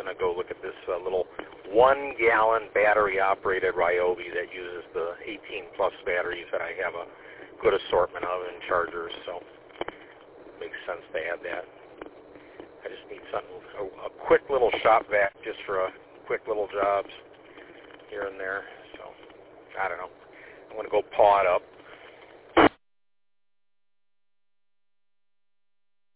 to go look at this little 1-gallon battery-operated Ryobi that uses the 18-plus batteries that I have a good assortment of in chargers, so it makes sense to add that. I just need something, a quick little shop vac just for quick little jobs here and there, so I don't know. I'm going to go paw it up.